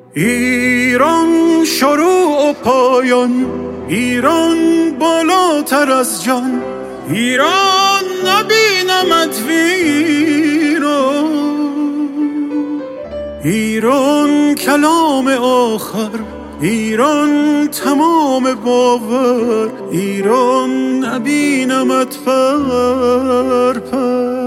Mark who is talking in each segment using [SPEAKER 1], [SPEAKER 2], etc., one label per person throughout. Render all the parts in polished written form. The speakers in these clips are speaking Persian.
[SPEAKER 1] ایران شروع و پایان، ایران بالاتر از جان، ایران نبینمت ویران، ایران کلام آخر، ایران تمام باور، ایران نبینمت پر پر.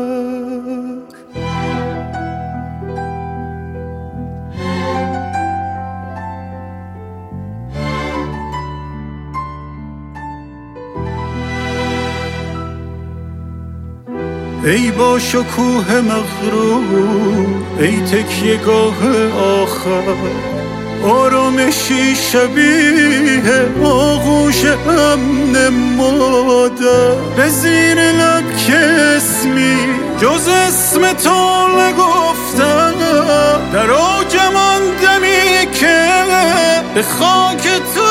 [SPEAKER 1] ای با شکوه مغرور، ای تکیه گاه آخر، آرامشی شبیه آغوش امن مادر، به زیر لب که اسمی جز اسم تو نگفتم، در اوجم آن دمی که به خاک تو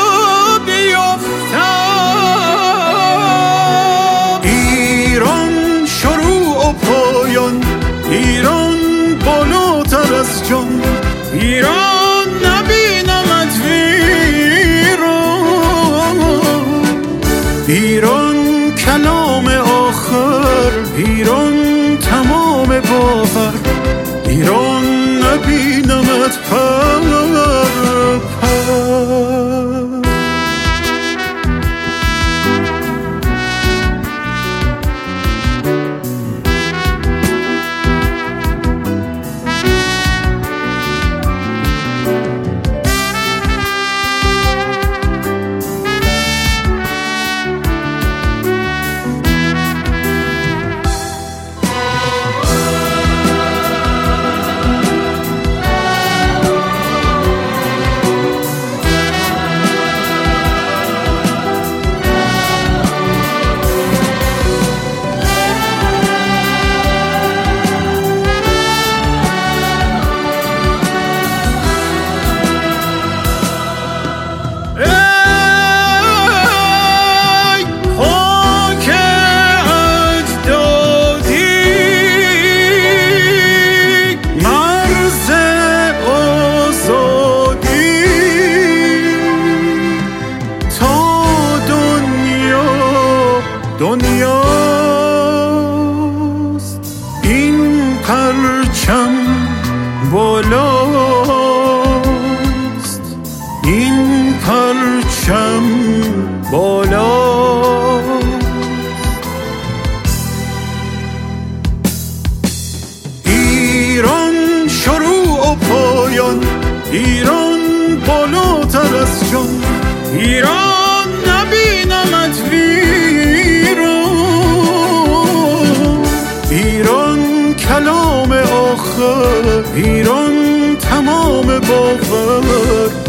[SPEAKER 1] بیفتم. ایران شروع و پایان، ایران بالاتر از جان، ایران نبینمت ویران، ایران کلام آخر، ایران تمام باور، ایران نبینمت پر پر. دنیاست این پرچم بالاست، این پرچم بالاست. ایران شروع و پایان، ایران بالاتر از جان، ایران نبینمت ویران، ایران کلام آخر، ایران تمام باور،